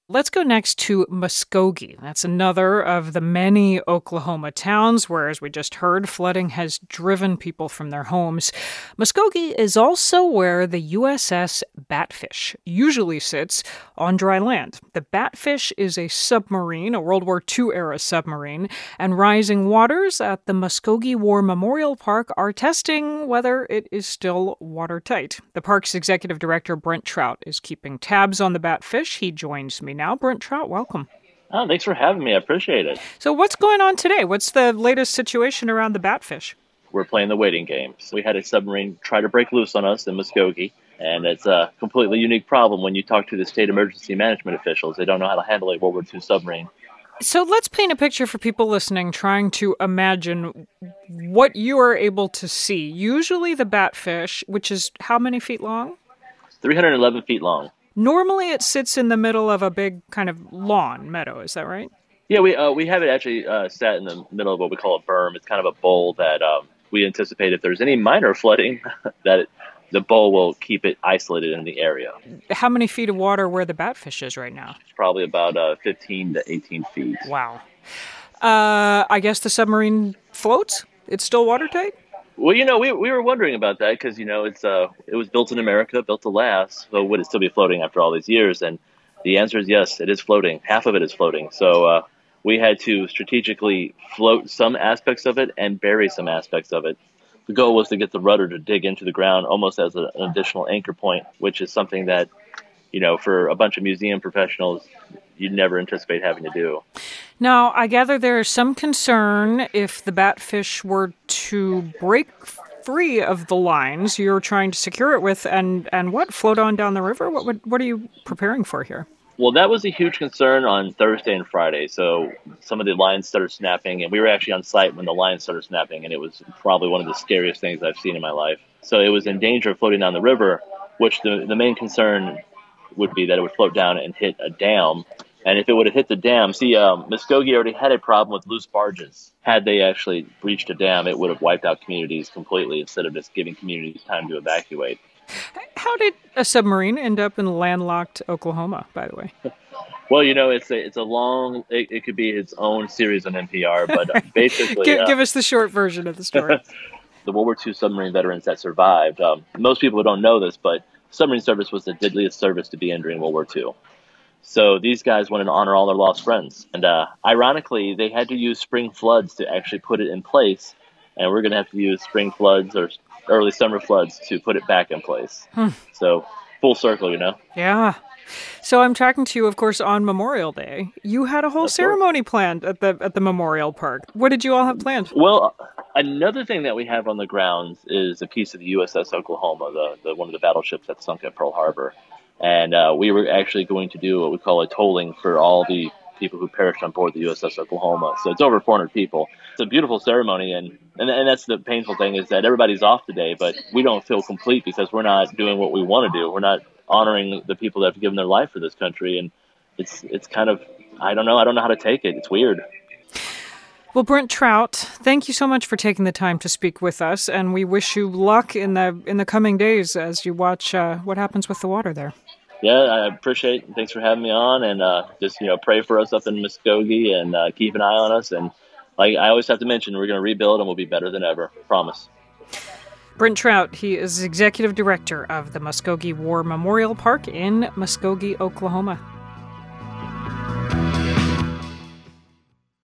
Let's go next to Muskogee. That's another of the many Oklahoma towns where, as we just heard, flooding has driven people from their homes. Muskogee is also where the USS Batfish usually sits on dry land. The Batfish is a submarine, a World War II-era submarine, and rising waters at the Muskogee War Memorial Park are testing whether it is still watertight. The park's executive director, Brent Trout, is keeping tabs on the Batfish. He joins me now. Brent Trout, welcome. Oh, thanks for having me. I appreciate it. So what's going on today? What's the latest situation around the Batfish? We're playing the waiting game. We had a submarine try to break loose on us in Muskogee, and it's a completely unique problem when you talk to the state emergency management officials. They don't know how to handle a World War II submarine. So let's paint a picture for people listening, trying to imagine what you are able to see. Usually the Batfish, which is how many feet long? 311 feet long. Normally it sits in the middle of a big kind of lawn meadow, is that right? Yeah, we have it actually sat in the middle of what we call a berm. It's kind of a bowl that we anticipate if there's any minor flooding that the bowl will keep it isolated in the area. How many feet of water where the Batfish is right now? It's probably about 15 to 18 feet. Wow. I guess the submarine floats? It's still watertight? Well, we were wondering about that because, it was built in America, built to last. So would it still be floating after all these years? And the answer is yes, it is floating. Half of it is floating. So we had to strategically float some aspects of it and bury some aspects of it. The goal was to get the rudder to dig into the ground almost as an additional anchor point, which is something that, for a bunch of museum professionals, you'd never anticipate having to do. Now, I gather there is some concern if the Batfish were to break free of the lines you're trying to secure it with and float on down the river? What are you preparing for here? Well, that was a huge concern on Thursday and Friday. So some of the lines started snapping, and we were actually on site when the lines started snapping, and it was probably one of the scariest things I've seen in my life. So it was in danger of floating down the river, which the main concern would be that it would float down and hit a dam. And if it would have hit the dam, Muskogee already had a problem with loose barges. Had they actually breached a dam, it would have wiped out communities completely instead of just giving communities time to evacuate. How did a submarine end up in landlocked Oklahoma, by the way? Well, it's a long, it could be its own series on NPR, but basically... Give us the short version of the story. The World War II submarine veterans that survived, most people don't know this, but submarine service was the deadliest service to be in during World War II. So these guys wanted to honor all their lost friends. And ironically, they had to use spring floods to actually put it in place. And we're going to have to use spring floods or early summer floods to put it back in place. So full circle, Yeah. So I'm talking to you, of course, on Memorial Day. You had a whole ceremony planned at the Memorial Park. What did you all have planned? Well, another thing that we have on the grounds is a piece of the USS Oklahoma, the one of the battleships that sunk at Pearl Harbor. And we were actually going to do what we call a tolling for all the people who perished on board the USS Oklahoma. So it's over 400 people. It's a beautiful ceremony, and that's the painful thing is that everybody's off today, but we don't feel complete because we're not doing what we want to do. We're not honoring the people that have given their life for this country, and it's kind of, I don't know how to take it. It's weird. Well, Brent Trout, thank you so much for taking the time to speak with us, and we wish you luck in the coming days as you watch what happens with the water there. Yeah, I appreciate it. Thanks for having me on, and just pray for us up in Muskogee and keep an eye on us. And like I always have to mention, we're going to rebuild and we'll be better than ever. Promise. Brent Trout, he is executive director of the Muskogee War Memorial Park in Muskogee, Oklahoma.